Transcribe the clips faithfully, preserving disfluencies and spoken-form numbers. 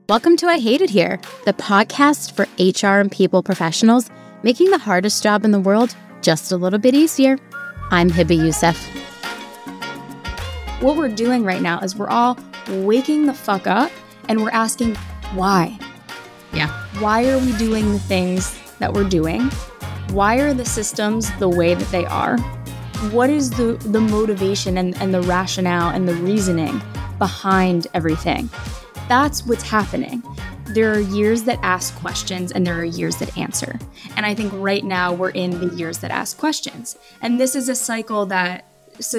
Welcome to I Hate It Here, the podcast for H R and people professionals, making the hardest job in the world just a little bit easier. I'm Hiba Youssef. What we're doing right now is we're all waking the fuck up and we're asking, why? Yeah. Why are we doing the things that we're doing? Why are the systems the way that they are? What is the, the motivation and, and the rationale and the reasoning behind everything? That's what's happening. There are years that ask questions and there are years that answer. And I think right now we're in the years that ask questions. And this is a cycle that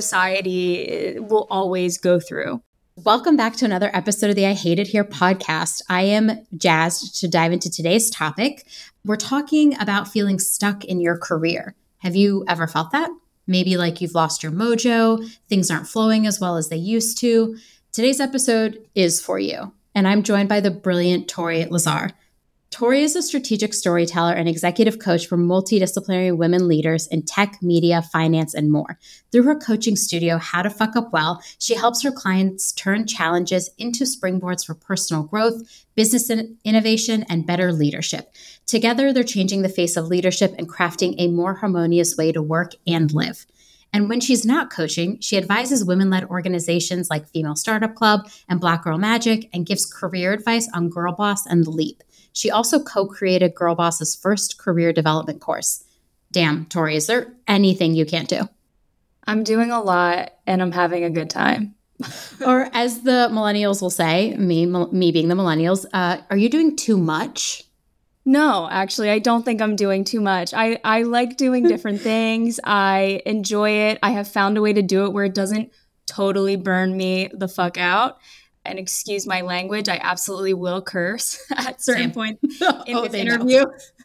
society will always go through. Welcome back to another episode of the I Hate It Here podcast. I am jazzed to dive into today's topic. We're talking about feeling stuck in your career. Have you ever felt that? Maybe like you've lost your mojo, things aren't flowing as well as they used to. Today's episode is for you. And I'm joined by the brilliant Tori Lazar. Tori is a strategic storyteller and executive coach for multidisciplinary women leaders in tech, media, finance, and more. Through her coaching studio, How to Fuck Up Well, she helps her clients turn challenges into springboards for personal growth, business innovation, and better leadership. Together, they're changing the face of leadership and crafting a more harmonious way to work and live. And when she's not coaching, she advises women-led organizations like Female Startup Club and Black Girl Magic and gives career advice on Girl Boss and The Leap. She also co-created Girl Boss's first career development course. Damn, Tori, is there anything you can't do? I'm doing a lot and I'm having a good time. Or as the millennials will say, me, me being the millennials, uh, are you doing too much? No, actually, I don't think I'm doing too much. I, I like doing different things. I enjoy it. I have found a way to do it where it doesn't totally burn me the fuck out. And excuse my language, I absolutely will curse at certain Same. points in oh, this interview,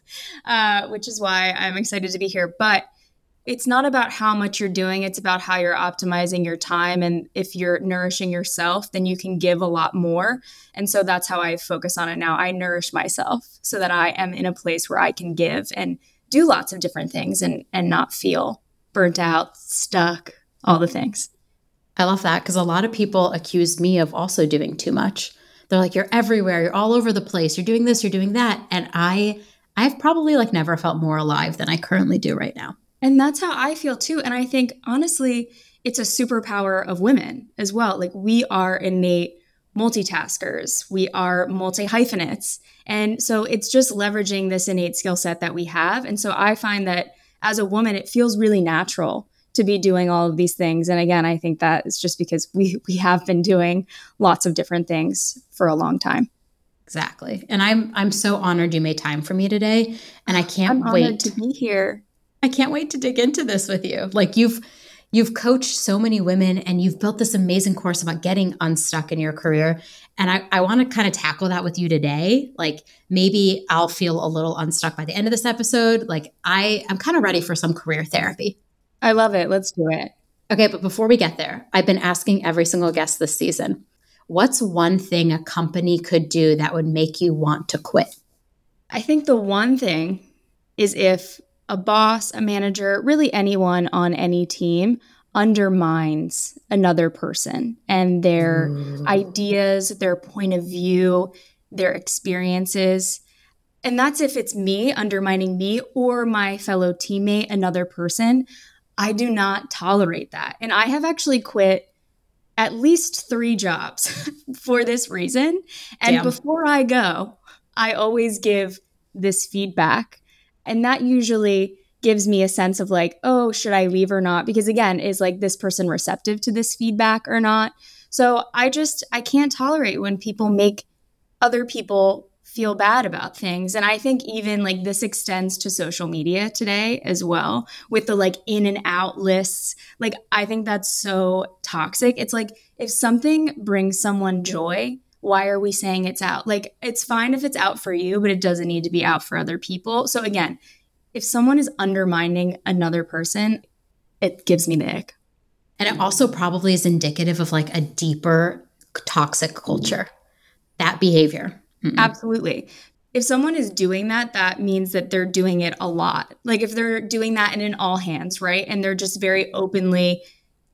uh, which is why I'm excited to be here. But it's not about how much you're doing. It's about how you're optimizing your time. And if you're nourishing yourself, then you can give a lot more. And so that's how I focus on it now. I nourish myself so that I am in a place where I can give and do lots of different things and, and not feel burnt out, stuck, all the things. I love that because a lot of people accuse me of also doing too much. They're like, you're everywhere. You're all over the place. You're doing this, you're doing that. And I, I've probably like never felt more alive than I currently do right now. And that's how I feel too. And I think, honestly, it's a superpower of women as well. Like we are innate multitaskers. We are multi-hyphenates. And so it's just leveraging this innate skill set that we have. And so I find that as a woman, it feels really natural to be doing all of these things. And again, I think that is just because we we have been doing lots of different things for a long time. Exactly. And I'm I'm so honored you made time for me today. And I can't I'm wait honored to be here. I can't wait to dig into this with you. Like you've you've coached so many women and you've built this amazing course about getting unstuck in your career. And I, I want to kind of tackle that with you today. Like maybe I'll feel a little unstuck by the end of this episode. Like I, I'm kind of ready for some career therapy. I love it. Let's do it. Okay, but before we get there, I've been asking every single guest this season, what's one thing a company could do that would make you want to quit? I think the one thing is if a boss, a manager, really anyone on any team undermines another person and their mm. ideas, their point of view, their experiences. And that's if it's me undermining me or my fellow teammate, another person. I do not tolerate that. And I have actually quit at least three jobs for this reason. And Damn. Before I go, I always give this feedback. And that usually gives me a sense of like, oh, should I leave or not? Because again, is like this person receptive to this feedback or not? So I just, I can't tolerate when people make other people feel bad about things. And I think even like this extends to social media today as well with the like in and out lists. Like, I think that's so toxic. It's like, if something brings someone joy, why are we saying it's out? Like, it's fine if it's out for you, but it doesn't need to be out for other people. So again, if someone is undermining another person, it gives me the ick. And it also probably is indicative of like a deeper toxic culture, that behavior. Mm-mm. Absolutely. If someone is doing that, that means that they're doing it a lot. Like if they're doing that in an all hands, right? And they're just very openly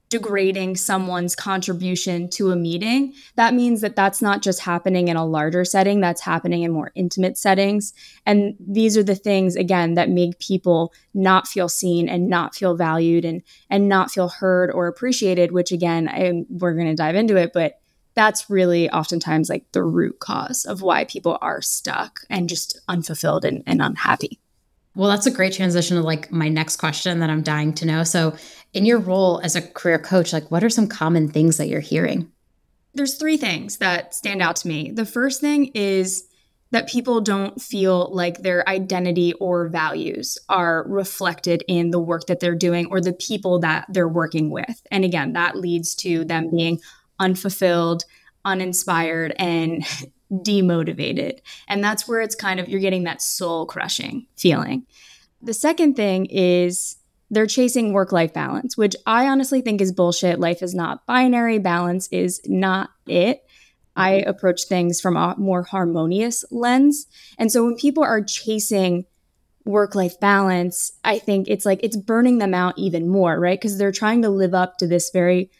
degrading someone's contribution to a meeting, that means that that's not just happening in a larger setting, that's happening in more intimate settings. And these are the things, again, that make people not feel seen and not feel valued and, and not feel heard or appreciated, which again, I, we're going to dive into it, but that's really oftentimes like the root cause of why people are stuck and just unfulfilled and, and unhappy. Well, that's a great transition to like my next question that I'm dying to know. So in your role as a career coach, like what are some common things that you're hearing? There's three things that stand out to me. The first thing is that people don't feel like their identity or values are reflected in the work that they're doing or the people that they're working with. And again, that leads to them being unfulfilled, uninspired, and demotivated. And that's where it's kind of, you're getting that soul crushing feeling. The second thing is they're chasing work-life balance, which I honestly think is bullshit. Life is not binary. Balance is not it. I approach things from a more harmonious lens. And so when people are chasing work-life balance, I think it's like it's burning them out even more, right? Because they're trying to live up to this very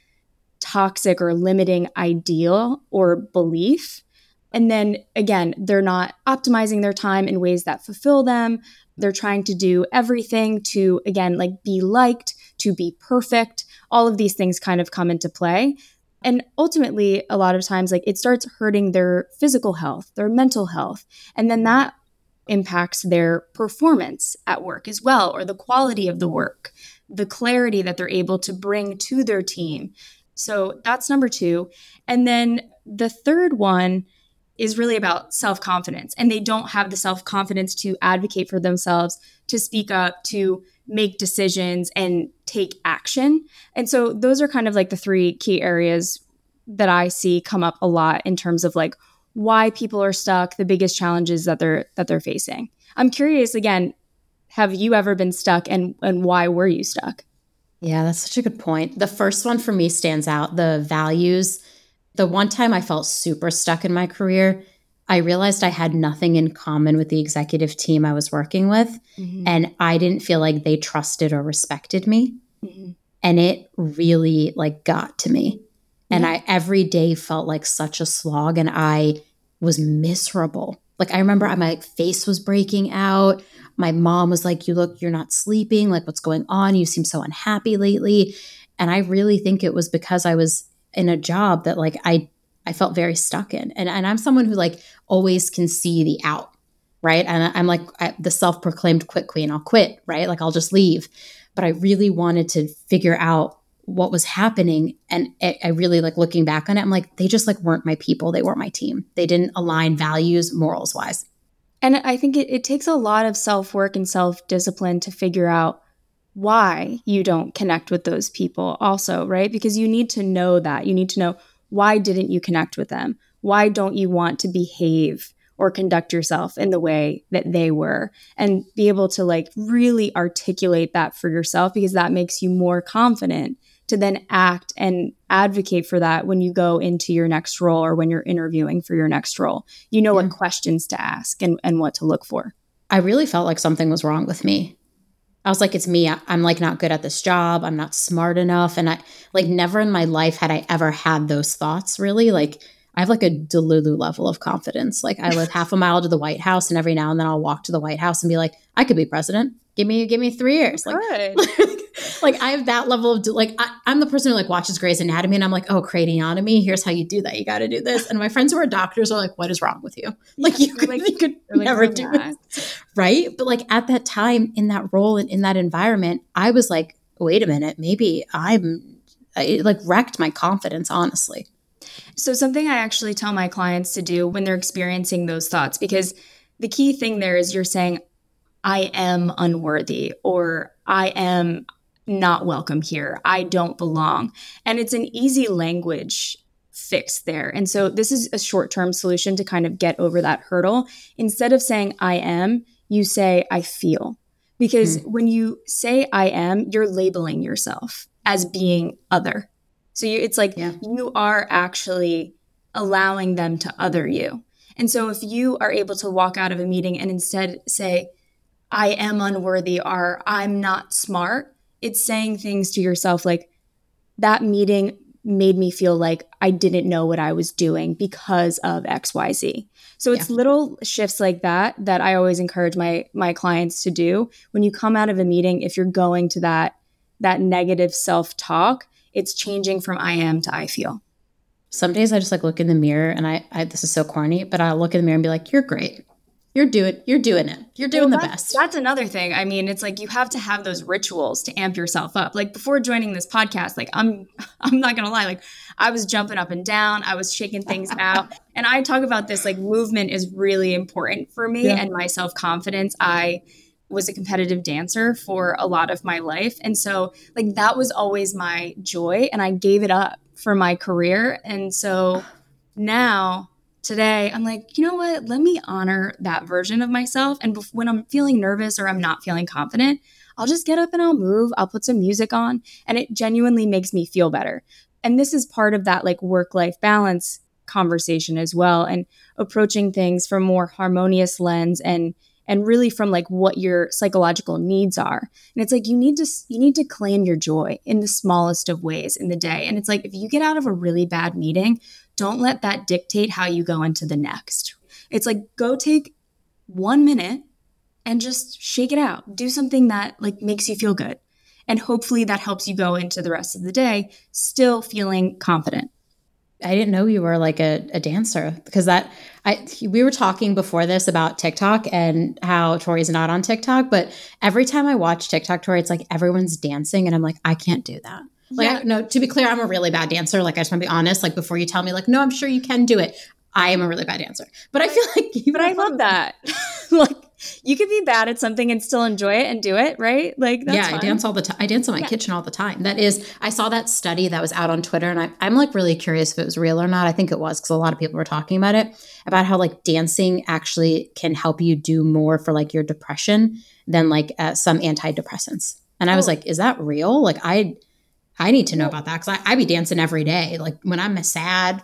toxic or limiting ideal or belief. And then again, they're not optimizing their time in ways that fulfill them. They're trying to do everything to, again, like be liked, to be perfect. All of these things kind of come into play. And ultimately, a lot of times, like it starts hurting their physical health, their mental health. And then that impacts their performance at work as well, or the quality of the work, the clarity that they're able to bring to their team. So that's number two. And then the third one is really about self-confidence. And they don't have the self-confidence to advocate for themselves, to speak up, to make decisions and take action. And so those are kind of like the three key areas that I see come up a lot in terms of like why people are stuck, the biggest challenges that they're that they're facing. I'm curious, again, have you ever been stuck and, and why were you stuck? Yeah, that's such a good point. The first one for me stands out, the values. The one time I felt super stuck in my career, I realized I had nothing in common with the executive team I was working with. Mm-hmm. And I didn't feel like they trusted or respected me. Mm-hmm. And it really like got to me. Yeah. And I every day felt like such a slog and I was miserable. Like I remember my face was breaking out. My mom was like, you look, you're not sleeping. Like what's going on? You seem so unhappy lately. And I really think it was because I was in a job that like I I felt very stuck in. And, and I'm someone who like always can see the out, right? And I'm like I, the self-proclaimed quit queen. I'll quit, right? Like I'll just leave. But I really wanted to figure out what was happening. And it, I really like looking back on it, I'm like, they just like weren't my people. They weren't my team. They didn't align values, morals wise. And I think it, it takes a lot of self-work and self-discipline to figure out why you don't connect with those people also, right? Because you need to know that. You need to know, why didn't you connect with them? Why don't you want to behave or conduct yourself in the way that they were? And be able to like really articulate that for yourself, because that makes you more confident to then act and advocate for that when you go into your next role or when you're interviewing for your next role. You know yeah. what questions to ask and, and what to look for. I really felt like something was wrong with me. I was like, it's me. I'm like not good at this job. I'm not smart enough. And I like never in my life had I ever had those thoughts really. Like I have like a Delulu level of confidence. Like I live half a mile to the White House and every now and then I'll walk to the White House and be like, I could be president. Give me, give me three years. Like, like I have that level of, like, I, I'm the person who like watches Grey's Anatomy and I'm like, oh, craniotomy. Here's how you do that. You got to do this. And my friends who are doctors are like, what is wrong with you? Like yeah, you could, like, you could like, never do it. Right. But like at that time in that role and in that environment, I was like, wait a minute, maybe I'm it like wrecked my confidence, honestly. So something I actually tell my clients to do when they're experiencing those thoughts, because the key thing there is you're saying, I am unworthy, or I am not welcome here. I don't belong. And it's an easy language fix there. And so this is a short-term solution to kind of get over that hurdle. Instead of saying I am, you say I feel. Because mm. when you say I am, you're labeling yourself as being other. So you, it's like yeah. you are actually allowing them to other you. And so if you are able to walk out of a meeting and instead say, I am unworthy or I'm not smart, it's saying things to yourself like, that meeting made me feel like I didn't know what I was doing because of X Y Z. So it's Yeah. little shifts like that that I always encourage my my clients to do. When you come out of a meeting, if you're going to that that negative self-talk, it's changing from I am to I feel. Some days I just like look in the mirror and I, I this is so corny, but I'll look in the mirror and be like, you're great. You're doing you're doing it. You're doing Well, the that's, best. That's another thing. I mean, it's like you have to have those rituals to amp yourself up. Like before joining this podcast, like I'm I'm not gonna lie, like I was jumping up and down, I was shaking things out. And I talk about this, like movement is really important for me Yeah. and my self-confidence. I was a competitive dancer for a lot of my life. And so like that was always my joy. And I gave it up for my career. And so now today, I'm like, you know what? Let me honor that version of myself. And bef- when I'm feeling nervous or I'm not feeling confident, I'll just get up and I'll move. I'll put some music on, and it genuinely makes me feel better. And this is part of that like work-life balance conversation as well, and approaching things from a more harmonious lens and and really from like what your psychological needs are. And it's like you need to you need to claim your joy in the smallest of ways in the day. And it's like if you get out of a really bad meeting, don't let that dictate how you go into the next. It's like go take one minute and just shake it out. Do something that like makes you feel good. And hopefully that helps you go into the rest of the day still feeling confident. I didn't know you were like a, a dancer because that I we were talking before this about TikTok and how Tori's not on TikTok, but every time I watch TikTok, Tori, it's like everyone's dancing and I'm like, I can't do that. Like, Yeah. I, no, to be clear, I'm a really bad dancer. Like, I just want to be honest. Like, before you tell me, like, no, I'm sure you can do it. I am a really bad dancer. But I feel like even But I love that. Like, you could be bad at something and still enjoy it and do it, right? Like, that's yeah, fun. I dance all the time. I dance in my Yeah. kitchen all the time. That is, I saw that study that was out on Twitter, and I, I'm like really curious if it was real or not. I think it was because a lot of people were talking about it, about how like dancing actually can help you do more for like your depression than like uh, some antidepressants. And I was Oh. like, is that real? Like, I I need to know about that because I, I be dancing every day. Like when I'm sad.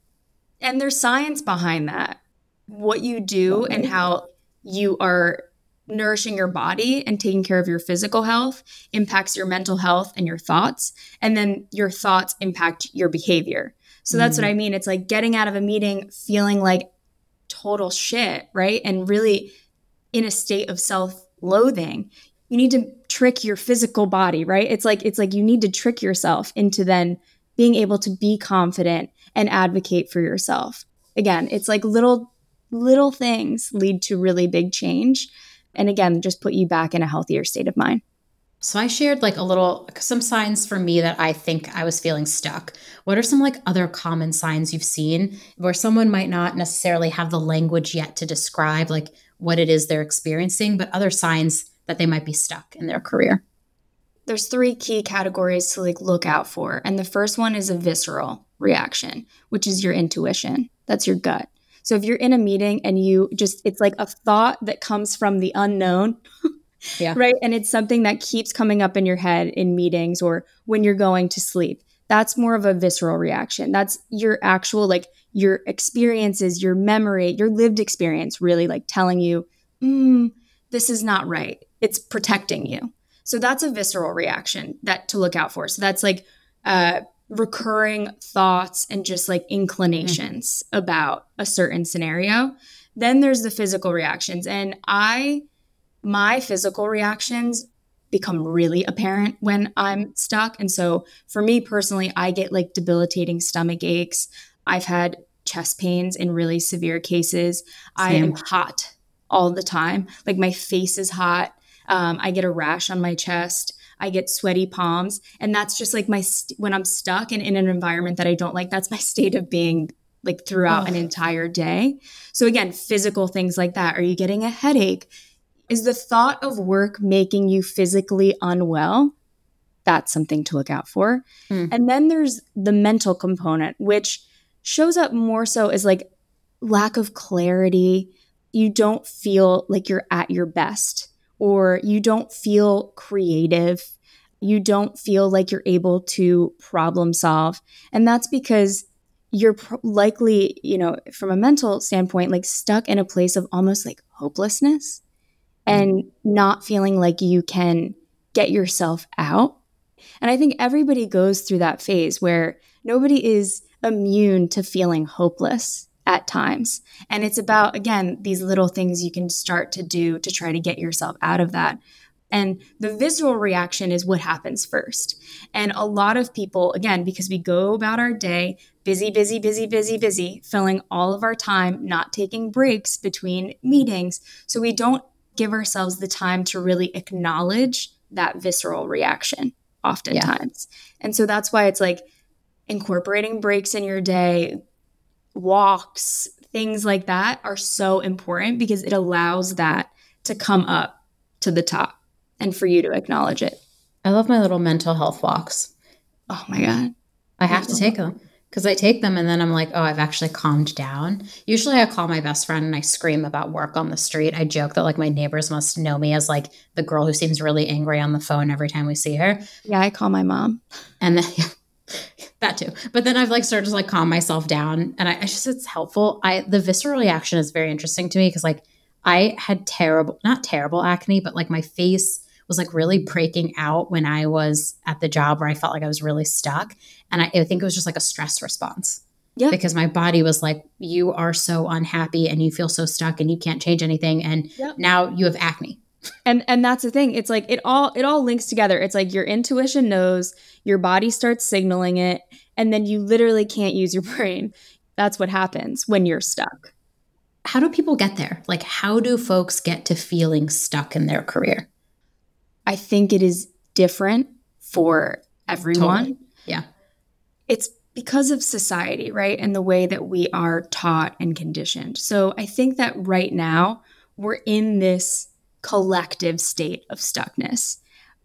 And there's science behind that. What you do and how you are nourishing your body and taking care of your physical health impacts your mental health and your thoughts. And then your thoughts impact your behavior. So that's Mm. what I mean. It's like getting out of a meeting feeling like total shit, right? And really in a state of self-loathing. You need to trick your physical body, right? It's like it's like you need to trick yourself into then being able to be confident and advocate for yourself. Again, it's like little little things lead to really big change. And again, just put you back in a healthier state of mind. So I shared like a little, some signs for me that I think I was feeling stuck. What are some like other common signs you've seen where someone might not necessarily have the language yet to describe like what it is they're experiencing, but other signs that they might be stuck in their career? There's three key categories to like look out for. And the first one is a visceral reaction, which is your intuition. That's your gut. So if you're in a meeting and you just, it's like a thought that comes from the unknown, Yeah. right? And it's something that keeps coming up in your head in meetings or when you're going to sleep. That's more of a visceral reaction. That's your actual, like your experiences, your memory, your lived experience really like telling you, mm, this is not right. It's protecting you. So that's a visceral reaction that to look out for. So that's like uh, recurring thoughts and just like inclinations mm-hmm. about a certain scenario. Then there's the physical reactions. And I, my physical reactions become really apparent when I'm stuck. And so for me personally, I get like debilitating stomach aches. I've had chest pains in really severe cases. Same. I am hot all the time. Like my face is hot. Um, I get a rash on my chest. I get sweaty palms. And that's just like my, st- when I'm stuck and in an environment that I don't like, that's my state of being like throughout oh. an entire day. So again, physical things like that. Are you getting a headache? Is the thought of work making you physically unwell? That's something to look out for. Mm. And then there's the mental component, which shows up more so as like lack of clarity. You don't feel like you're at your best. Or you don't feel creative. You don't feel like you're able to problem solve. And that's because you're pr- likely, you know, from a mental standpoint, like stuck in a place of almost like hopelessness and not feeling like you can get yourself out. And I think everybody goes through that phase where nobody is immune to feeling hopeless at times. And it's about, again, these little things you can start to do to try to get yourself out of that. And the visceral reaction is what happens first. And a lot of people, again, because we go about our day busy, busy, busy, busy, busy, filling all of our time, not taking breaks between meetings. So we don't give ourselves the time to really acknowledge that visceral reaction oftentimes. Yeah. And so that's why it's like incorporating breaks in your day, walks, things like that are so important because it allows that to come up to the top and for you to acknowledge it. I love my little mental health walks. Oh my God. I have to take them because I take them and then I'm like, oh, I've actually calmed down. Usually I call my best friend and I scream about work on the street. I joke that like my neighbors must know me as like the girl who seems really angry on the phone every time we see her. Yeah, I call my mom. And then yeah, that too. But then I've like started to like calm myself down and I, I just, it's helpful. I, the visceral reaction is very interesting to me because like I had terrible, not terrible acne, but like my face was like really breaking out when I was at the job where I felt like I was really stuck. And I, I think it was just like a stress response. Yeah. Because my body was like, you are so unhappy and you feel so stuck and you can't change anything. And yep. now you have acne. And and that's the thing. It's like it all it all links together. It's like your intuition knows, your body starts signaling it, and then you literally can't use your brain. That's what happens when you're stuck. How do people get there? Like, how do folks get to feeling stuck in their career? I think it is different for everyone. Totally. Yeah. It's because of society, right? And the way that we are taught and conditioned. So I think that right now we're in this collective state of stuckness.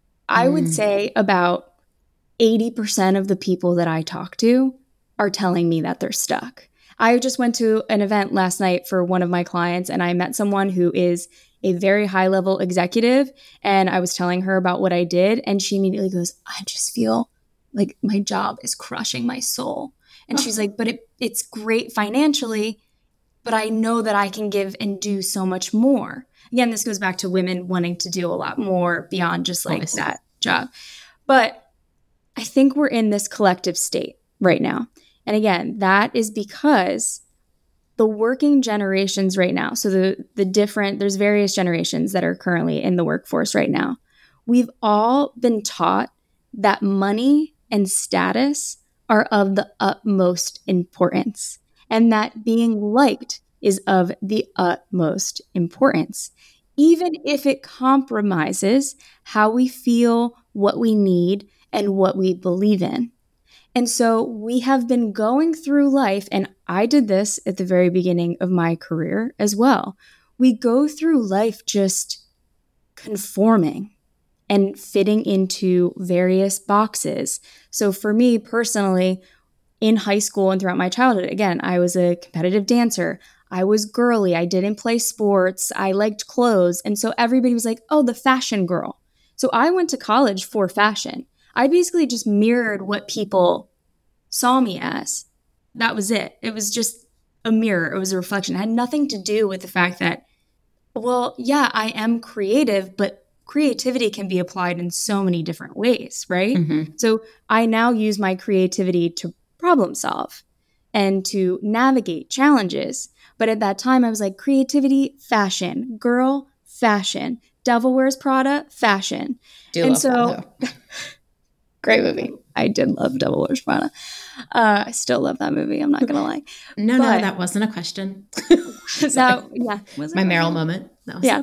I mm. would say about eighty percent of the people that I talk to are telling me that they're stuck. I just went to an event last night for one of my clients and I met someone who is a very high-level executive, and I was telling her about what I did, and she immediately goes, I just feel like my job is crushing my soul. And oh. she's like, but it, it's great financially, but I know that I can give and do so much more. Again, this goes back to women wanting to do a lot more beyond just like Obviously. that job. But I think we're in this collective state right now. And again, that is because the working generations right now, so the the different, there's various generations that are currently in the workforce right now. We've all been taught that money and status are of the utmost importance and that being liked is of the utmost importance, even if it compromises how we feel, what we need, and what we believe in. And so we have been going through life, and I did this at the very beginning of my career as well. We go through life just conforming and fitting into various boxes. So for me personally, in high school and throughout my childhood, again, I was a competitive dancer. I was girly. I didn't play sports. I liked clothes. And so everybody was like, oh, the fashion girl. So I went to college for fashion. I basically just mirrored what people saw me as. That was it. It was just a mirror. It was a reflection. It had nothing to do with the fact that, well, yeah, I am creative, but creativity can be applied in so many different ways, right? Mm-hmm. So I now use my creativity to problem solve and to navigate challenges. But at that time, I was like, creativity, fashion, girl, fashion, Devil Wears Prada, fashion. Do and love so, that, great movie. I did love Devil Wears Prada. Uh, I still love that movie. I'm not going to lie. No, but, no, that wasn't a question. that, yeah. My Meryl moment. That was yeah.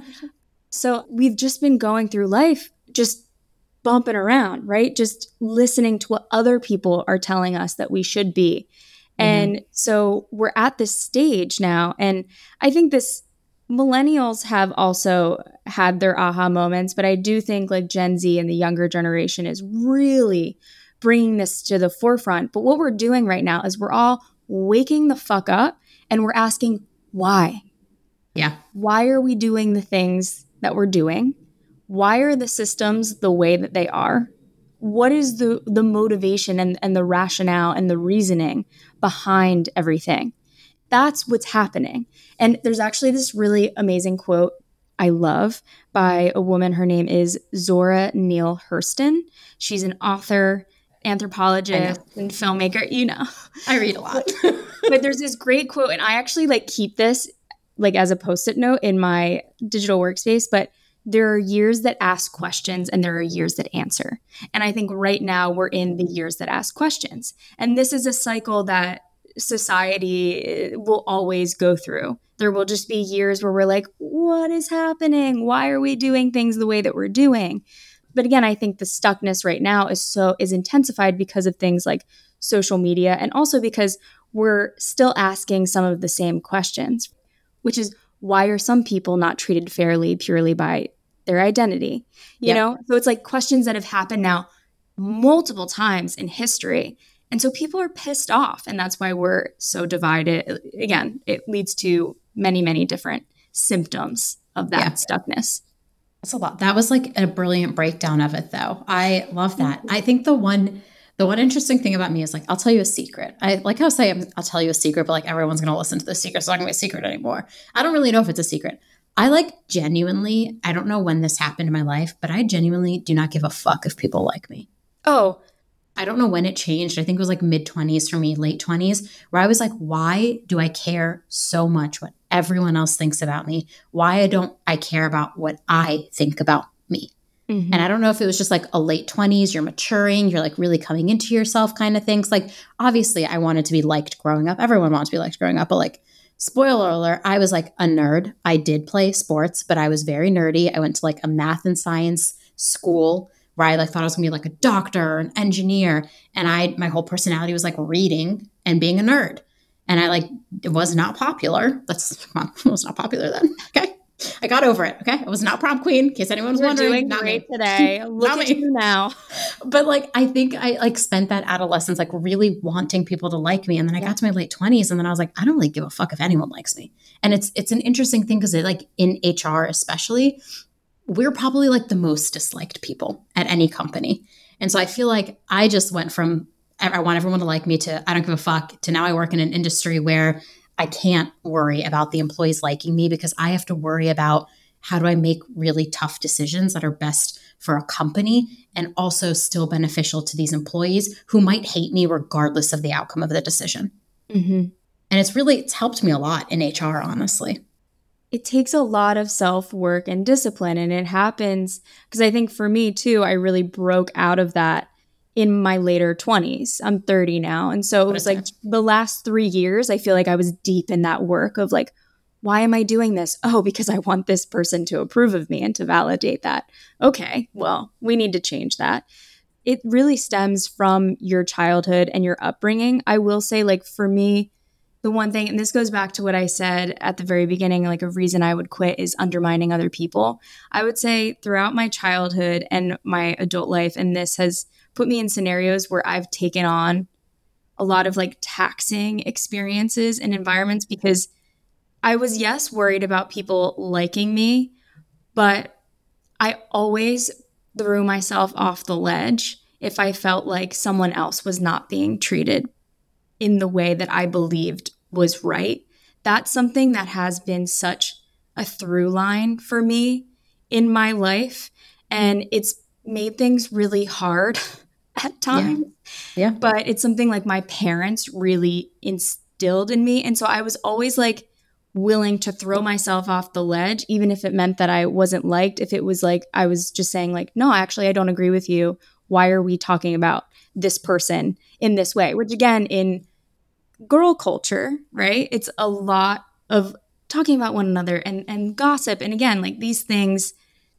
So we've just been going through life, just bumping around, right? Just listening to what other people are telling us that we should be. Mm-hmm. And so we're at this stage now. And I think this millennials have also had their aha moments, but I do think like Gen Z and the younger generation is really bringing this to the forefront. But what we're doing right now is we're all waking the fuck up and we're asking why. Yeah. Why are we doing the things that we're doing? Why are the systems the way that they are? What is the, the motivation and, and the rationale and the reasoning behind everything? That's what's happening. And there's actually this really amazing quote I love by a woman. Her name is Zora Neale Hurston. She's an author, anthropologist, and filmmaker. You know, I read a lot. but, but there's this great quote, and I actually like keep this like as a post-it note in my digital workspace, but there are years that ask questions and there are years that answer. And I think right now we're in the years that ask questions. And this is a cycle that society will always go through. There will just be years where we're like, what is happening? Why are we doing things the way that we're doing? But again, I think the stuckness right now is so is intensified because of things like social media, and also because we're still asking some of the same questions, which is, why are some people not treated fairly purely by their identity? You yep. know? So it's like questions that have happened now multiple times in history. And so people are pissed off, and that's why we're so divided. Again, it leads to many, many different symptoms of that yeah. stuckness. That's a lot. That was like a brilliant breakdown of it, though. I love that. I think the one the one interesting thing about me is, like, I'll tell you a secret. I like how I say I'll tell you a secret, but like everyone's going to listen to the secret. It's not going to be a secret anymore. I don't really know if it's a secret. I like genuinely, I don't know when this happened in my life, but I genuinely do not give a fuck if people like me. Oh, I don't know when it changed. I think it was like mid-twenties for me, late twenties, where I was like, why do I care so much what everyone else thinks about me? Why I don't I care about what I think about me? Mm-hmm. And I don't know if it was just like a late twenties, you're maturing, you're like really coming into yourself kind of things. Like, obviously I wanted to be liked growing up. Everyone wants to be liked growing up, but like, spoiler alert, I was like a nerd. I did play sports, but I was very nerdy. I went to like a math and science school where I like thought I was gonna be like a doctor or an engineer. And I, my whole personality was like reading and being a nerd. And I like, it was not popular. That's, well, it was not popular then. Okay. I got over it. Okay. I was not prom queen, in case anyone was You're wondering. Doing not great me. today. Look at you now. But like, I think I like spent that adolescence like really wanting people to like me. And then I yeah. got to my late twenties and then I was like, I don't really give a fuck if anyone likes me. And it's, it's an interesting thing because it like in H R especially, we're probably like the most disliked people at any company. And so I feel like I just went from, I want everyone to like me to I don't give a fuck to now I work in an industry where I can't worry about the employees liking me because I have to worry about how do I make really tough decisions that are best for a company and also still beneficial to these employees who might hate me regardless of the outcome of the decision. Mm-hmm. And it's really, it's helped me a lot in H R, honestly. It takes a lot of self-work and discipline, and it happens because I think for me too, I really broke out of that in my later twenties. I'm thirty now. And so it was like the last three years, I feel like I was deep in that work of like, why am I doing this? Oh, because I want this person to approve of me and to validate that. Okay, well, we need to change that. It really stems from your childhood and your upbringing. I will say, like, for me, the one thing, and this goes back to what I said at the very beginning, like a reason I would quit is undermining other people. I would say throughout my childhood and my adult life, and this has put me in scenarios where I've taken on a lot of like taxing experiences and environments because I was, yes, worried about people liking me, but I always threw myself off the ledge if I felt like someone else was not being treated in the way that I believed was right. That's something that has been such a through line for me in my life. And it's made things really hard at times. Yeah. yeah. But it's something like my parents really instilled in me. And so I was always like willing to throw myself off the ledge, even if it meant that I wasn't liked. If it was like, I was just saying like, no, actually, I don't agree with you. Why are we talking about this person in this way? Which again, in girl culture, right? It's a lot of talking about one another and, and gossip. And again, like these things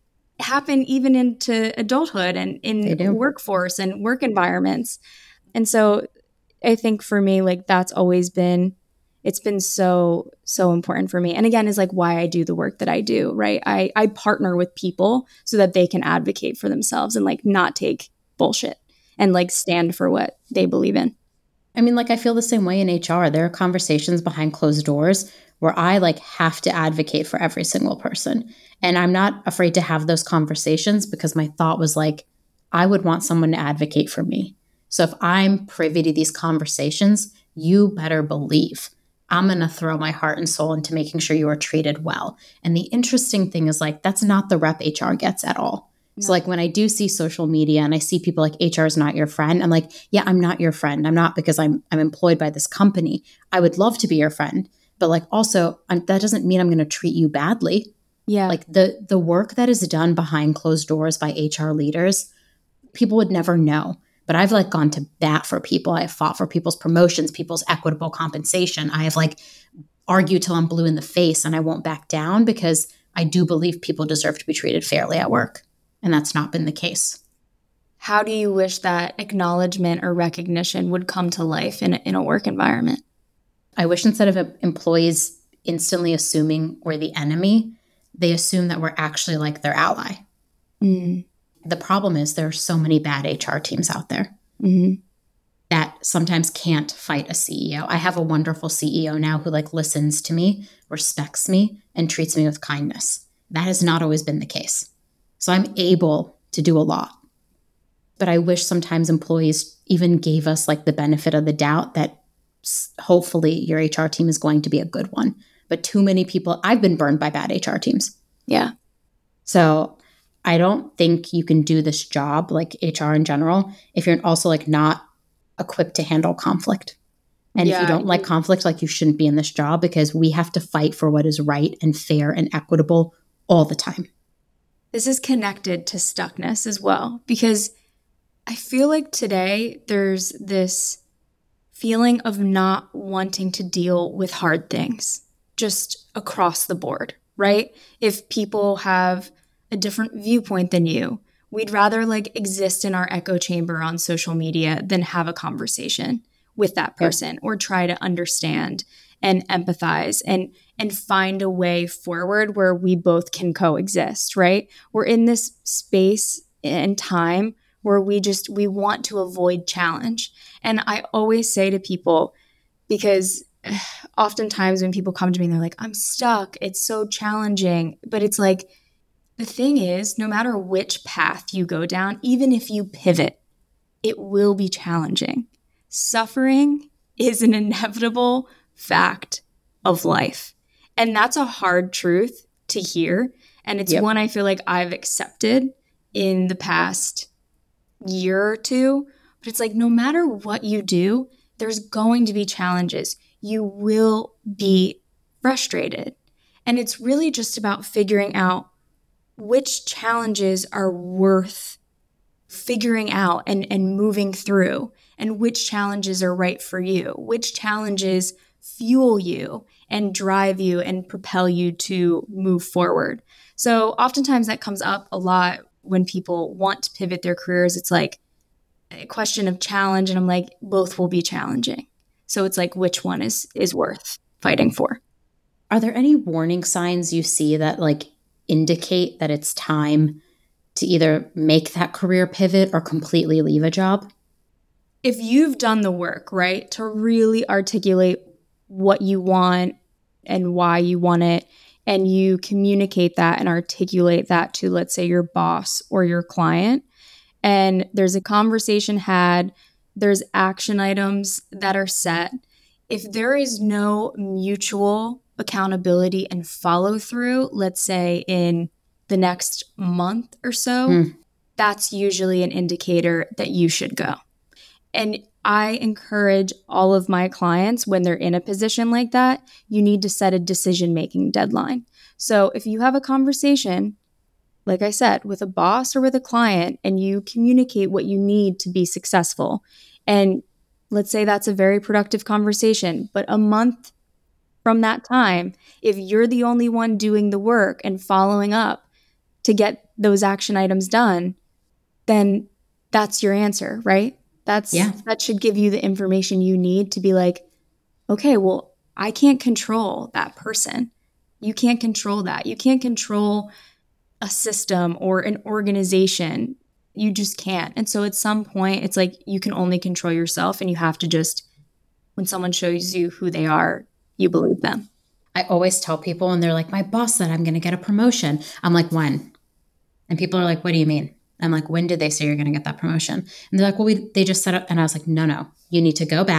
happen even into adulthood and in workforce and work environments. And so I think for me, like that's always been, it's been so, so important for me. And again, is like why I do the work that I do, right? I, I partner with people so that they can advocate for themselves and like not take bullshit and like stand for what they believe in. I mean, like, I feel the same way in H R. There are conversations behind closed doors where I like have to advocate for every single person. And I'm not afraid to have those conversations because my thought was like, I would want someone to advocate for me. So if I'm privy to these conversations, you better believe I'm going to throw my heart and soul into making sure you are treated well. And the interesting thing is like, that's not the rep H R gets at all. No. So like when I do see social media and I see people like H R is not your friend, I'm like, yeah, I'm not your friend. I'm not because I'm I'm employed by this company. I would love to be your friend. But like also I'm, that doesn't mean I'm going to treat you badly. Yeah. Like the the work that is done behind closed doors by H R leaders, people would never know. But I've like gone to bat for people. I have fought for people's promotions, people's equitable compensation. I have like argued till I'm blue in the face and I won't back down because I do believe people deserve to be treated fairly at work. And that's not been the case. How do you wish that acknowledgement or recognition would come to life in a, in a work environment? I wish instead of employees instantly assuming we're the enemy, they assume that we're actually like their ally. Mm. The problem is there are so many bad H R teams out there mm-hmm. that sometimes can't fight a C E O. I have a wonderful C E O now who like listens to me, respects me, and treats me with kindness. That has not always been the case. So I'm able to do a lot. But I wish sometimes employees even gave us like the benefit of the doubt that hopefully your H R team is going to be a good one. But too many people, I've been burned by bad H R teams. Yeah. So I don't think you can do this job, like H R in general, if you're also like not equipped to handle conflict. And yeah. if you don't like conflict, like you shouldn't be in this job because we have to fight for what is right and fair and equitable all the time. This is connected to stuckness as well, because I feel like today there's this feeling of not wanting to deal with hard things just across the board, right? If people have a different viewpoint than you, we'd rather like exist in our echo chamber on social media than have a conversation with that person yeah. or try to understand and empathize and and find a way forward where we both can coexist, right? We're in this space and time where we just, we want to avoid challenge. And I always say to people, because oftentimes when people come to me and they're like, I'm stuck, it's so challenging. But it's like, the thing is, no matter which path you go down, even if you pivot, it will be challenging. Suffering is an inevitable fact of life. And that's a hard truth to hear. And it's yep. one I feel like I've accepted in the past year or two. But it's like, no matter what you do, there's going to be challenges. You will be frustrated. And it's really just about figuring out which challenges are worth figuring out and, and moving through, and which challenges are right for you, which challenges fuel you and drive you and propel you to move forward. So oftentimes that comes up a lot when people want to pivot their careers. It's like a question of challenge, and I'm like, both will be challenging. So it's like, which one is is worth fighting for? Are there any warning signs you see that like indicate that it's time to either make that career pivot or completely leave a job? If you've done the work, right, to really articulate what you want and why you want it, and you communicate that and articulate that to, let's say, your boss or your client, and there's a conversation had, there's action items that are set. If there is no mutual accountability and follow through, let's say in the next month or so, mm. that's usually an indicator that you should go. And I encourage all of my clients, when they're in a position like that, you need to set a decision-making deadline. So if you have a conversation, like I said, with a boss or with a client, and you communicate what you need to be successful, and let's say that's a very productive conversation, but a month from that time, if you're the only one doing the work and following up to get those action items done, then that's your answer, right? That's yeah. That should give you the information you need to be like, okay, well, I can't control that person. You can't control that. You can't control a system or an organization. You just can't. And so at some point, it's like you can only control yourself, and you have to just, when someone shows you who they are, you believe them. I always tell people, and they're like, my boss said I'm going to get a promotion. I'm like, when? And people are like, what do you mean? I'm like, when did they say you're going to get that promotion? And they're like, well, we, they just set up. And I was like, no, no, you need to go back.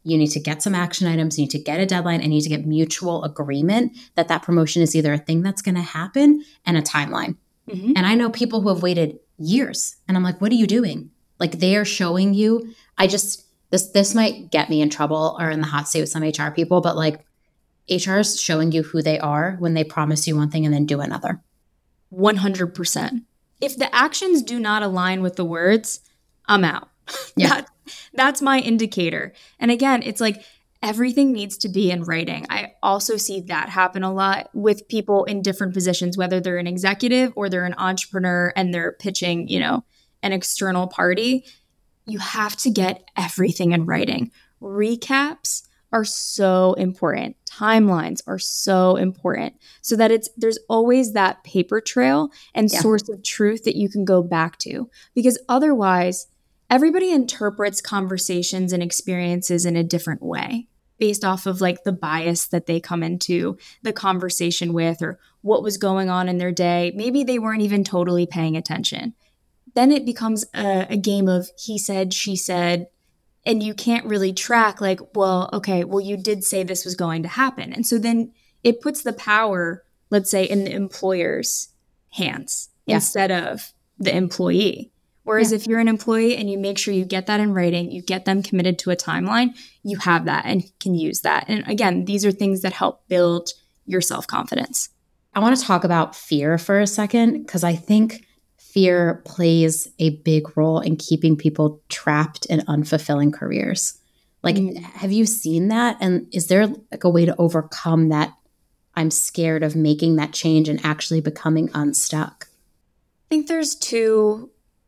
You need to get some action items, you need to get a deadline, and you need to get mutual agreement that that promotion is either a thing that's going to happen and a timeline. Mm-hmm. And I know people who have waited years, and I'm like, what are you doing? Like, they are showing you, I just, this, this might get me in trouble or in the hot seat with some H R people, but like, H R is showing you who they are when they promise you one thing and then do another. one hundred percent. If the actions do not align with the words, I'm out. Yeah. that, that's my indicator. And again, it's like everything needs to be in writing. I also see that happen a lot with people in different positions, whether they're an executive or they're an entrepreneur and they're pitching, you know, an external party. You have to get everything in writing. Recaps are so important. Timelines are so important so that it's there's always that paper trail and yeah. source of truth that you can go back to. Because otherwise, everybody interprets conversations and experiences in a different way based off of like the bias that they come into the conversation with or what was going on in their day. Maybe they weren't even totally paying attention. Then it becomes a, a game of he said, she said, and you can't really track like, well, okay, well, you did say this was going to happen. And so then it puts the power, let's say, in the employer's hands yeah. instead of the employee. Whereas yeah. if you're an employee and you make sure you get that in writing, you get them committed to a timeline, you have that and can use that. And again, these are things that help build your self-confidence. I want to talk about fear for a second, because I think fear plays a big role in keeping people trapped in unfulfilling careers. Like, mm. have you seen that? And is there like a way to overcome that? I'm scared of making that change and actually becoming unstuck. I think there's two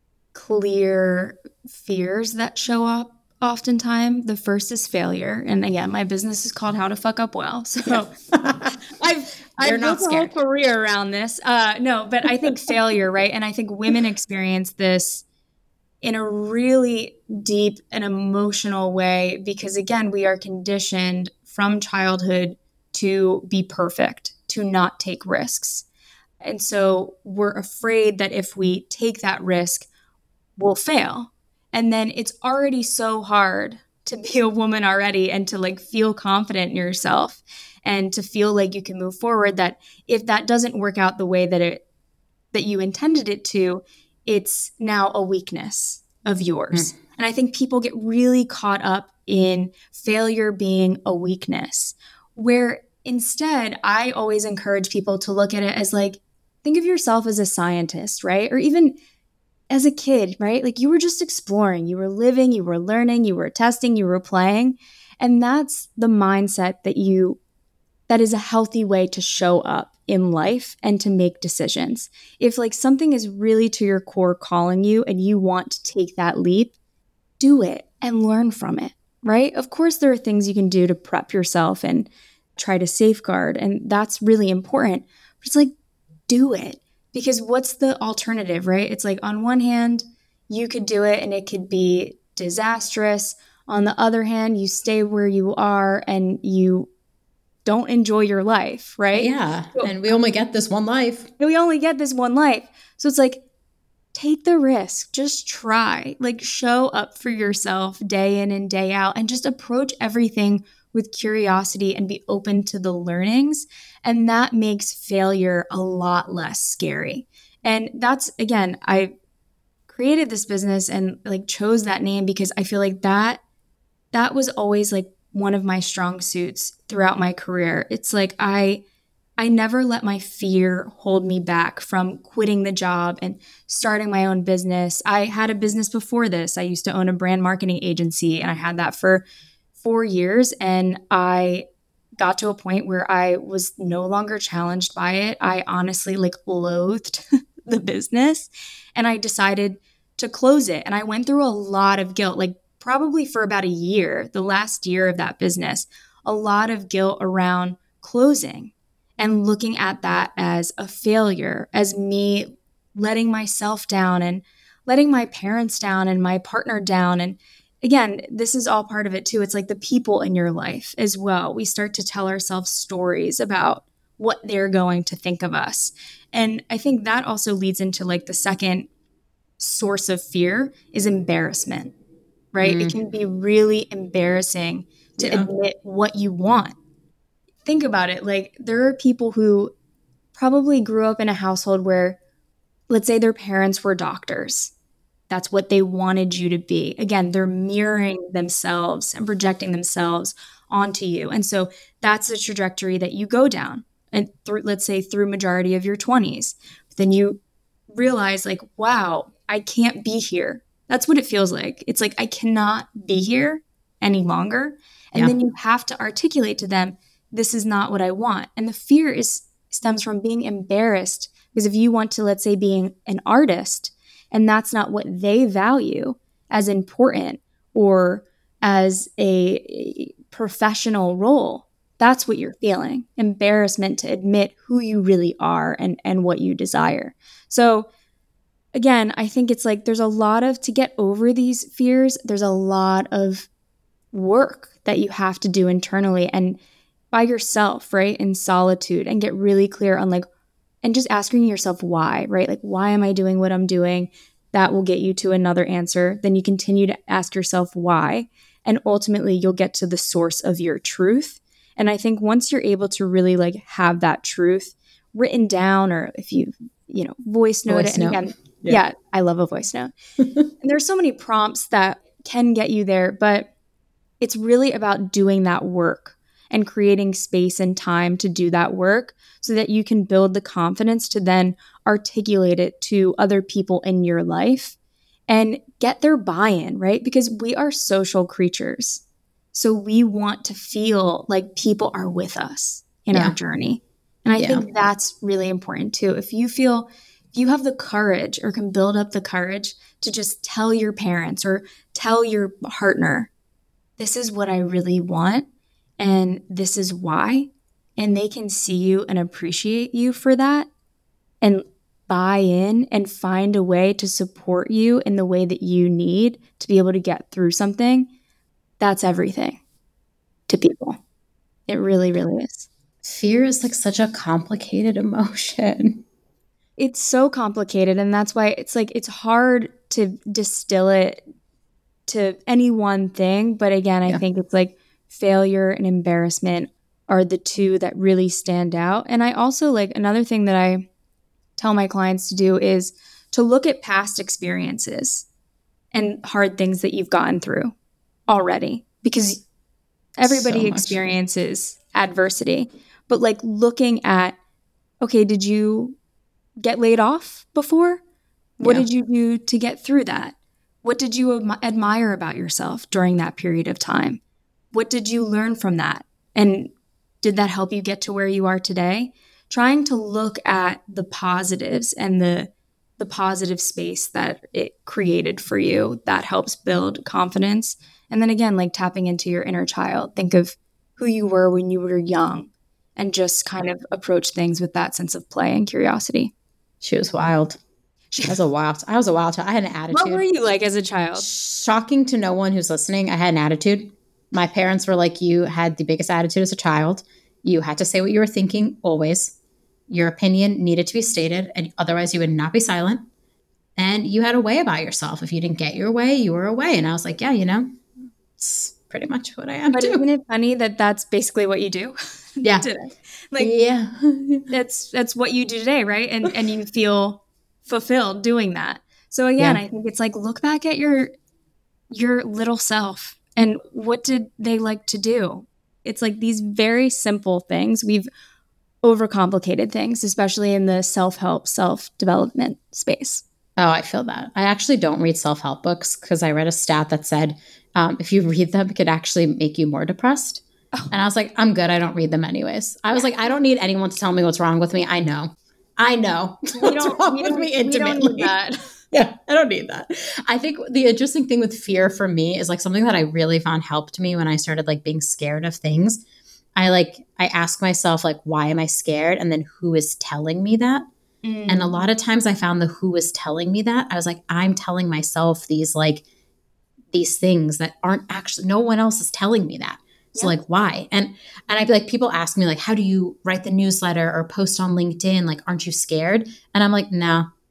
clear fears that show up oftentimes. The first is failure. And again, my business is called How to Fuck Up Well. So I've I've built a whole career around this. Uh, no, but I think failure, right? And I think women experience this in a really deep and emotional way because, again, we are conditioned from childhood to be perfect, to not take risks. And so we're afraid that if we take that risk, we'll fail. And then it's already so hard to be a woman already and to like feel confident in yourself and to feel like you can move forward, that if that doesn't work out the way that it that you intended it to, it's now a weakness of yours. Mm. And I think people get really caught up in failure being a weakness, where instead I always encourage people to look at it as like, think of yourself as a scientist, right? Or even as a kid, right? Like you were just exploring, you were living, you were learning, you were testing, you were playing. And that's the mindset that you that is a healthy way to show up in life and to make decisions. If like something is really to your core calling you and you want to take that leap, do it and learn from it, right? Of course, there are things you can do to prep yourself and try to safeguard, and that's really important. But it's like, do it. Because what's the alternative, right? It's like on one hand, you could do it and it could be disastrous. On the other hand, you stay where you are and you don't enjoy your life, right? Yeah. So, and we only get this one life. We only get this one life. So it's like, take the risk. Just try. Like show up for yourself day in and day out and just approach everything with curiosity and be open to the learnings. And that makes failure a lot less scary. And that's, again, I created this business and like chose that name because I feel like that that was always like one of my strong suits throughout my career. It's like I I never let my fear hold me back from quitting the job and starting my own business. I had a business before this. I used to own a brand marketing agency and I had that for four years. And I got to a point where I was no longer challenged by it. I honestly like loathed the business and I decided to close it. And I went through a lot of guilt, like probably for about a year, the last year of that business, a lot of guilt around closing and looking at that as a failure, as me letting myself down and letting my parents down and my partner down. And again, this is all part of it too. It's like the people in your life as well. We start to tell ourselves stories about what they're going to think of us. And I think that also leads into like the second source of fear is embarrassment, right? Mm. It can be really embarrassing to Yeah. admit what you want. Think about it. Like, there are people who probably grew up in a household where, let's say, their parents were doctors. That's what they wanted you to be. Again, they're mirroring themselves and projecting themselves onto you. And so that's the trajectory that you go down. And through, let's say, through majority of your twenties, then you realize, like, wow, I can't be here. That's what it feels like. It's like, I cannot be here any longer. And Yeah. then you have to articulate to them, this is not what I want. And the fear is stems from being embarrassed, because if you want to, let's say, being an artist, and that's not what they value as important or as a professional role, that's what you're feeling. Embarrassment to admit who you really are and, and what you desire. So again, I think it's like there's a lot of, to get over these fears, there's a lot of work that you have to do internally and by yourself, right? In solitude, and get really clear on like, and just asking yourself why, right? Like, why am I doing what I'm doing? That will get you to another answer. Then you continue to ask yourself why, and ultimately you'll get to the source of your truth. And I think once you're able to really like have that truth written down, or if you, you know, voice note Voice it, and note. again, Yeah. yeah, I love a voice note. And there's so many prompts that can get you there, but it's really about doing that work and creating space and time to do that work so that you can build the confidence to then articulate it to other people in your life and get their buy-in, right? Because we are social creatures. So we want to feel like people are with us in Yeah. our journey. And I Yeah. think that's really important too. If you feel, if you have the courage or can build up the courage to just tell your parents or tell your partner, this is what I really want, and this is why, and they can see you and appreciate you for that and buy in and find a way to support you in the way that you need to be able to get through something, that's everything to people. It really, really is. Fear is like such a complicated emotion. It's so complicated, and that's why it's like it's hard to distill it to any one thing. But again, I Yeah. think it's like failure and embarrassment are the two that really stand out. And I also like another thing that I tell my clients to do is to look at past experiences and hard things that you've gotten through already, because everybody So much. experiences adversity. But like looking at, okay, did you get laid off before? What Yeah. did you do to get through that? What did you am- admire about yourself during that period of time? What did you learn from that? And did that help you get to where you are today? Trying to look at the positives and the the positive space that it created for you that helps build confidence. And then again, like tapping into your inner child. Think of who you were when you were young and just kind of approach things with that sense of play and curiosity. She was wild. I was a wild. I was a wild child. I had an attitude. What were you like as a child? Shocking to no one who's listening. I had an attitude. My parents were like, you had the biggest attitude as a child. You had to say what you were thinking always. Your opinion needed to be stated, and otherwise you would not be silent. And you had a way about yourself. If you didn't get your way, you were away. And I was like, yeah, you know, it's pretty much what I am But too. isn't it funny that that's basically what you do? Yeah. Today? Like, yeah. that's that's what you do today, right? And and you feel fulfilled doing that. So again, Yeah. I think it's like look back at your your little self and what did they like to do? It's like these very simple things. We've overcomplicated things, especially in the self-help, self-development space. Oh, I feel that. I actually don't read self-help books because I read a stat that said um, if you read them, it could actually make you more depressed. Oh. And I was like, I'm good. I don't read them anyways. I was like, I don't need anyone to tell me what's wrong with me. I know. I know We what's don't, wrong we with don't, me we intimately. don't need that. Yeah, I don't need that. I think the interesting thing with fear for me is like something that I really found helped me when I started like being scared of things. I like, I ask myself like, why am I scared? And then who is telling me that? Mm. And a lot of times I found the who was telling me that. I was like, I'm telling myself these like, these things that aren't actually, no one else is telling me that. So Yep. like, why? And, and I'd be like, people ask me like, how do you write the newsletter or post on LinkedIn? Like, aren't you scared? And I'm like, no,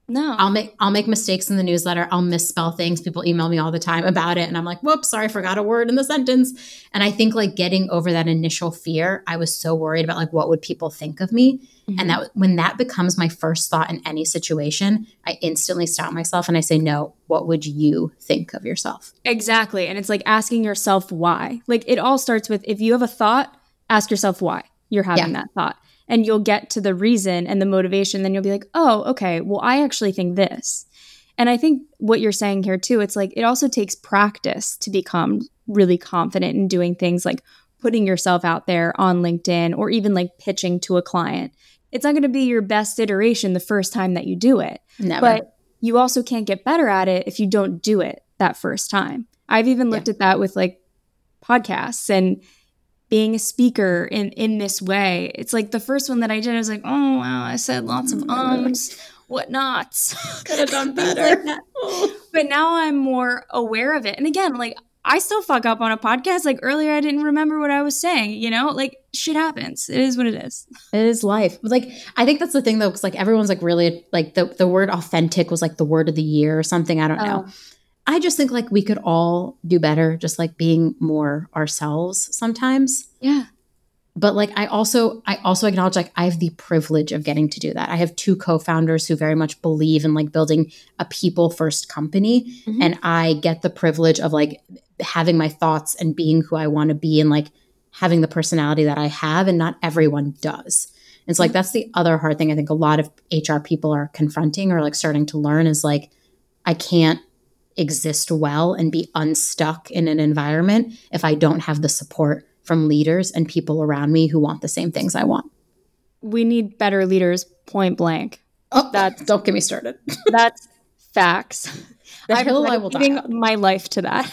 No. I'll make I'll make mistakes in the newsletter. I'll misspell things. People email me all the time about it. And I'm like, whoops, sorry, I forgot a word in the sentence. And I think like getting over that initial fear, I was so worried about like, what would people think of me? Mm-hmm. And that when that becomes my first thought in any situation, I instantly stop myself and I say, no, what would you think of yourself? Exactly. And it's like asking yourself why. Like it all starts with, if you have a thought, ask yourself why you're having yeah. that thought. And you'll get to the reason and the motivation. Then you'll be like, oh, okay, well, I actually think this. And I think what you're saying here too, it's like, it also takes practice to become really confident in doing things like putting yourself out there on LinkedIn or even like pitching to a client. It's not going to be your best iteration the first time that you do it. Never. But you also can't get better at it if you don't do it that first time. I've even looked yeah. at that with like podcasts and being a speaker in, in this way. It's like the first one that I did, I was like, oh, wow, I said lots of ums, whatnots. Could have done better. like but now I'm more aware of it. And again, like I still fuck up on a podcast. Like earlier, I didn't remember what I was saying, you know, like shit happens. It is what it is. It is life. Like, I think that's the thing though, because like everyone's like really like the, the word authentic was like the word of the year or something. I don't know. Oh. I just think like we could all do better just like being more ourselves sometimes. Yeah. But like I also I also acknowledge like I have the privilege of getting to do that. I have two co-founders who very much believe in like building a people first company. Mm-hmm. And I get the privilege of like having my thoughts and being who I want to be and like having the personality that I have, and not everyone does. And so like that's the other hard thing I think a lot of H R people are confronting or like starting to learn is like I can't exist well and be unstuck in an environment if I don't have the support from leaders and people around me who want the same things I want. We need better leaders, point blank. Oh, that's, don't get me started. That's facts. The hill I will die on. My life to that.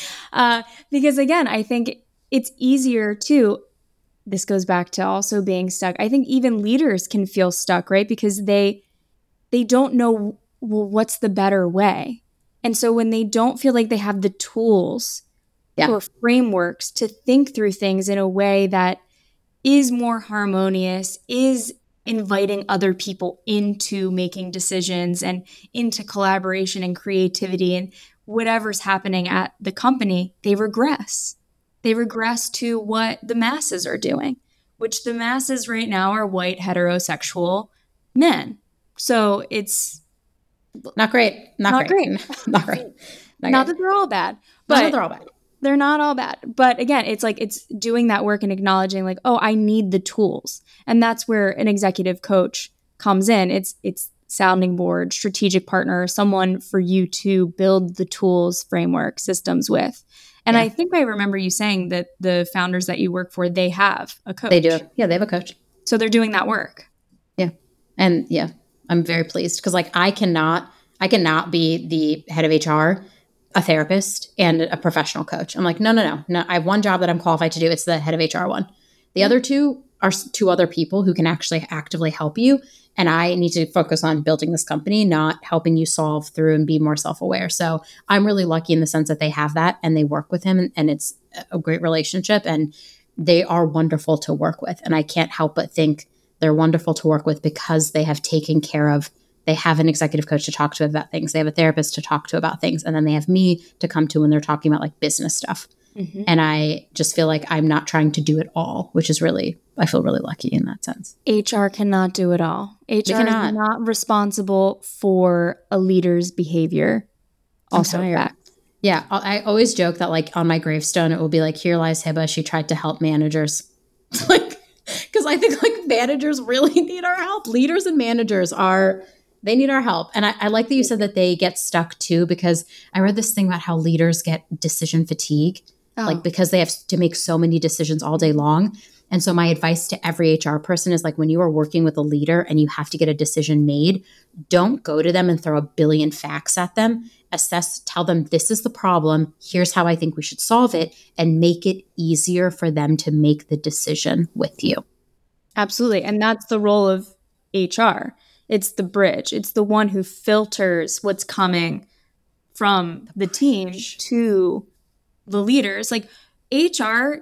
uh, because again, I think it's easier to, this goes back to also being stuck. I think even leaders can feel stuck, right? Because they they don't know, well, what's the better way? And so when they don't feel like they have the tools yeah. or frameworks to think through things in a way that is more harmonious, is inviting other people into making decisions and into collaboration and creativity and whatever's happening at the company, they regress. They regress to what the masses are doing, which the masses right now are white heterosexual men. So it's Not great. Not, not great. great. Not great. Not, not great. that they're all bad. But not they're all bad. They're not all bad. But again, it's like it's doing that work and acknowledging like, oh, I need the tools. And that's where an executive coach comes in. It's it's sounding board, strategic partner, someone for you to build the tools, framework, systems with. And yeah. I think I remember you saying that the founders that you work for, they have a coach. They do. Yeah, they have a coach. So they're doing that work. Yeah. And yeah. I'm very pleased because like I cannot, I cannot be the head of H R, a therapist, and a professional coach. I'm like, no, no, no, no. I have one job that I'm qualified to do. It's the head of H R one. The other two are two other people who can actually actively help you. And I need to focus on building this company, not helping you solve through and be more self-aware. So I'm really lucky in the sense that they have that and they work with him and, and it's a great relationship and they are wonderful to work with. And I can't help but think they're wonderful to work with because they have taken care of, they have an executive coach to talk to about things. They have a therapist to talk to about things. And then they have me to come to when they're talking about like business stuff. Mm-hmm. And I just feel like I'm not trying to do it all, which is really, I feel really lucky in that sense. H R cannot do it all. H R is not responsible for a leader's behavior. Also, fact. Yeah. I always joke that like on my gravestone, it will be like, here lies Hiba. She tried to help managers. Like, because I think like managers really need our help. Leaders and managers are, they need our help. And I, I like that you said that they get stuck too, because I read this thing about how leaders get decision fatigue, oh. like because they have to make so many decisions all day long. And so my advice to every H R person is like, when you are working with a leader and you have to get a decision made, don't go to them and throw a billion facts at them. Assess, tell them this is the problem. Here's how I think we should solve it, and make it easier for them to make the decision with you. Absolutely. And that's the role of H R. It's the bridge. It's the one who filters what's coming from the team to the leaders. Like H R,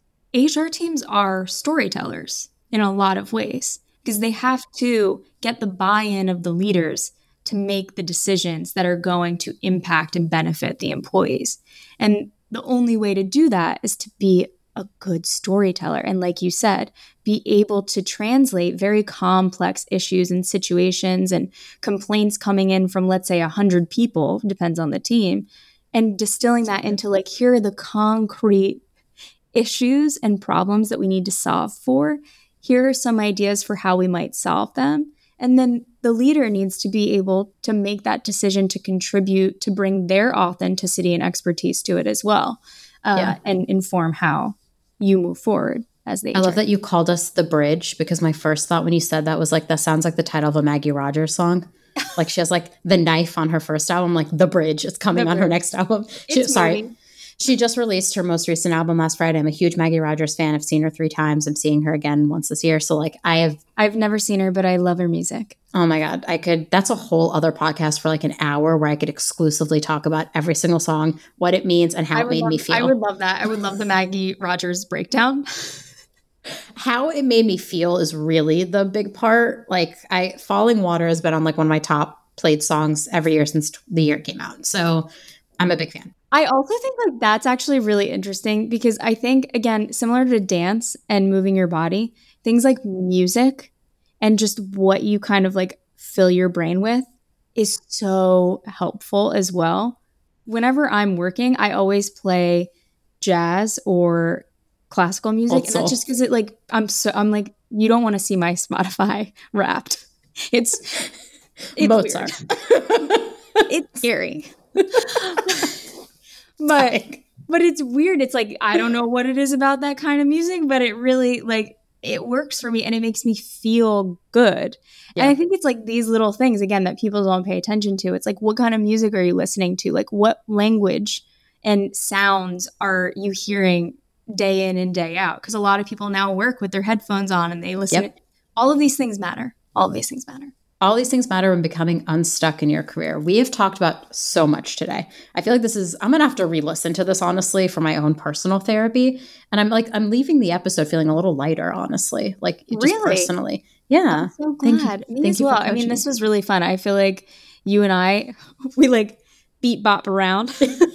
H R teams are storytellers in a lot of ways because they have to get the buy-in of the leaders to make the decisions that are going to impact and benefit the employees. And the only way to do that is to be a good storyteller. And like you said, be able to translate very complex issues and situations and complaints coming in from, let's say, one hundred people, depends on the team, and distilling that into like, here are the concrete issues and problems that we need to solve for. Here are some ideas for how we might solve them. And then the leader needs to be able to make that decision to contribute, to bring their authenticity and expertise to it as well, uh, yeah. and inform how you move forward as the H R. I love that you called us The Bridge, because my first thought when you said that was like, that sounds like the title of a Maggie Rogers song. Like she has like the knife on her first album, like The Bridge. It's coming the on bridge. Her next album. She, sorry. Moving. She just released her most recent album last Friday. I'm a huge Maggie Rogers fan. I've seen her three times. I'm seeing her again once this year. So like I have. I've never seen her, but I love her music. Oh my God. I could, that's a whole other podcast for like an hour where I could exclusively talk about every single song, what it means and how it made love, me feel. I would love that. I would love the Maggie Rogers breakdown. How it made me feel is really the big part. Like I, Falling Water has been on like one of my top played songs every year since the year it came out. So I'm a big fan. I also think like that's actually really interesting because I think, again, similar to dance and moving your body, things like music and just what you kind of like fill your brain with is so helpful as well. Whenever I'm working, I always play jazz or classical music. And that's just because it like, I'm so, I'm like, you don't want to see my Spotify Wrapped. It's, it's Mozart. It's scary. But but it's weird. It's like, I don't know what it is about that kind of music, but it really like it works for me and it makes me feel good. Yeah. And I think it's like these little things, again, that people don't pay attention to. It's like, what kind of music are you listening to? Like what language and sounds are you hearing day in and day out? Because a lot of people now work with their headphones on and they listen. Yep. To, all of these things matter. All of these things matter. All these things matter when becoming unstuck in your career. We have talked about so much today. I feel like this is, I'm going to have to re-listen to this, honestly, for my own personal therapy. And I'm like, I'm leaving the episode feeling a little lighter, honestly, like just really? personally. Yeah. I'm so glad. Thank you. Me Thank as well. I mean, this was really fun. I feel like you and I, we like beat bop around.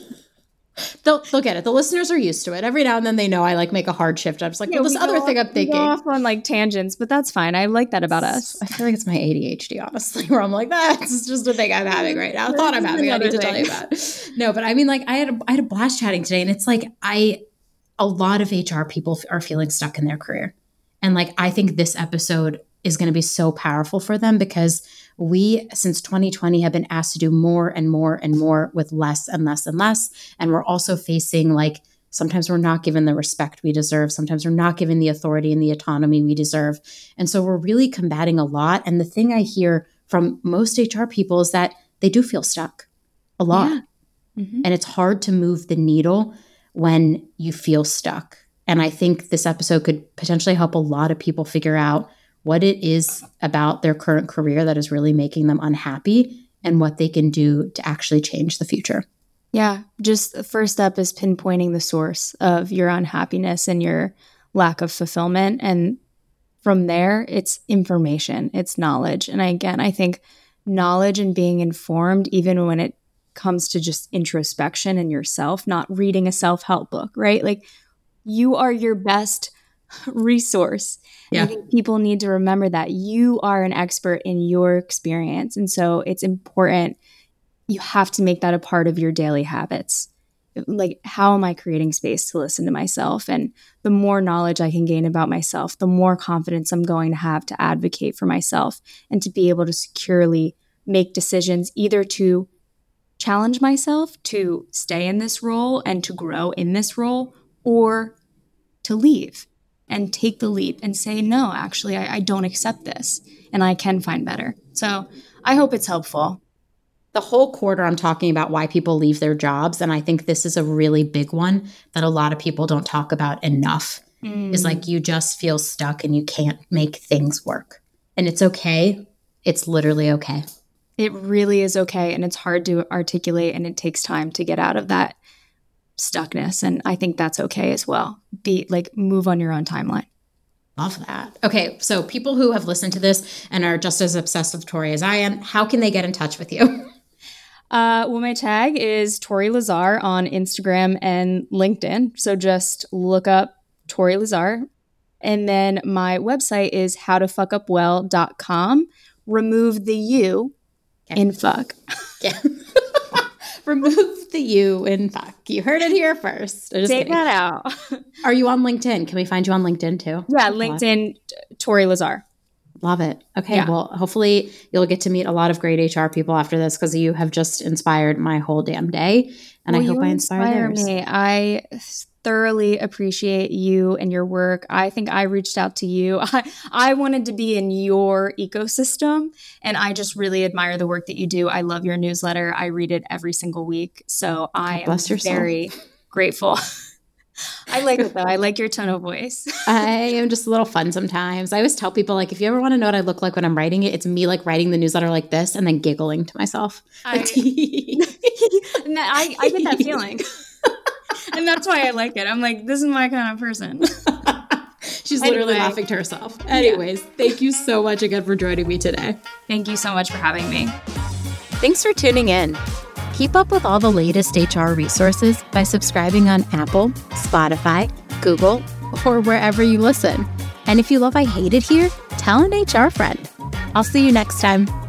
They'll they'll get it. The listeners are used to it. Every now and then they know I like make a hard shift. I'm just like, yeah, well, this we other thing off, I'm thinking. We go off on like tangents, but that's fine. I like that about us. I feel like it's my A D H D, honestly, where I'm like, that's just a thing I'm having right now. I thought I'm having. I need to tell you about. No, but I mean, like, I had a, I had a blast chatting today, and it's like I, a lot of H R people are feeling stuck in their career, and like I think this episode is going to be so powerful for them because we, since twenty twenty, have been asked to do more and more and more with less and less and less. And we're also facing like, sometimes we're not given the respect we deserve. Sometimes we're not given the authority and the autonomy we deserve. And so we're really combating a lot. And the thing I hear from most H R people is that they do feel stuck a lot. Yeah. Mm-hmm. And it's hard to move the needle when you feel stuck. And I think this episode could potentially help a lot of people figure out what it is about their current career that is really making them unhappy and what they can do to actually change the future. Yeah, just the first step is pinpointing the source of your unhappiness and your lack of fulfillment. And from there, it's information, it's knowledge. And again, I think knowledge and being informed, even when it comes to just introspection in yourself, not reading a self-help book, right? Like you are your best resource. Yeah. I think people need to remember that you are an expert in your experience. And so it's important. You have to make that a part of your daily habits. Like, how am I creating space to listen to myself? And the more knowledge I can gain about myself, the more confidence I'm going to have to advocate for myself and to be able to securely make decisions either to challenge myself to stay in this role and to grow in this role, or to leave and take the leap and say, no, actually, I, I don't accept this and I can find better. So I hope it's helpful. The whole quarter, I'm talking about why people leave their jobs. And I think this is a really big one that a lot of people don't talk about enough. Mm. Is like you just feel stuck and you can't make things work. And it's okay. It's literally okay. It really is okay. And it's hard to articulate and it takes time to get out of that stuckness. And I think that's okay as well. Be like, move on your own timeline. Love that. Okay, so people who have listened to this and are just as obsessed with Tori as I am, how can they get in touch with you? Uh, well, my tag is Tori Lazar on Instagram and LinkedIn. So just look up Tori Lazar. And then my website is how to fuck up well dot com. Remove the U Okay. in fuck. Yeah. Remove the U in fuck. You heard it here first. Just Take kidding. that out. Are you on LinkedIn? Can we find you on LinkedIn too? Yeah, LinkedIn, Tori Lazar. Love it. Okay, Yeah. well, hopefully you'll get to meet a lot of great H R people after this because you have just inspired my whole damn day. And Well, I hope you I inspire, inspire theirs. me. I thoroughly appreciate you and your work. I think I reached out to you. I, I wanted to be in your ecosystem, and I just really admire the work that you do. I love your newsletter. I read it every single week. So I am bless your soul. very grateful. I like it, though. I like your tone of voice. I am just a little fun sometimes. I always tell people, like, if you ever want to know what I look like when I'm writing it, it's me, like, writing the newsletter like this and then giggling to myself. I, and that- I, I get that feeling. And that's why I like it. I'm like, this is my kind of person. She's literally Anyway. laughing to herself. Anyways, thank you so much again for joining me today. Thank you so much for having me. Thanks for tuning in. Keep up with all the latest H R resources by subscribing on Apple, Spotify, Google, or wherever you listen. And if you love I Hate It Here, tell an H R friend. I'll see you next time.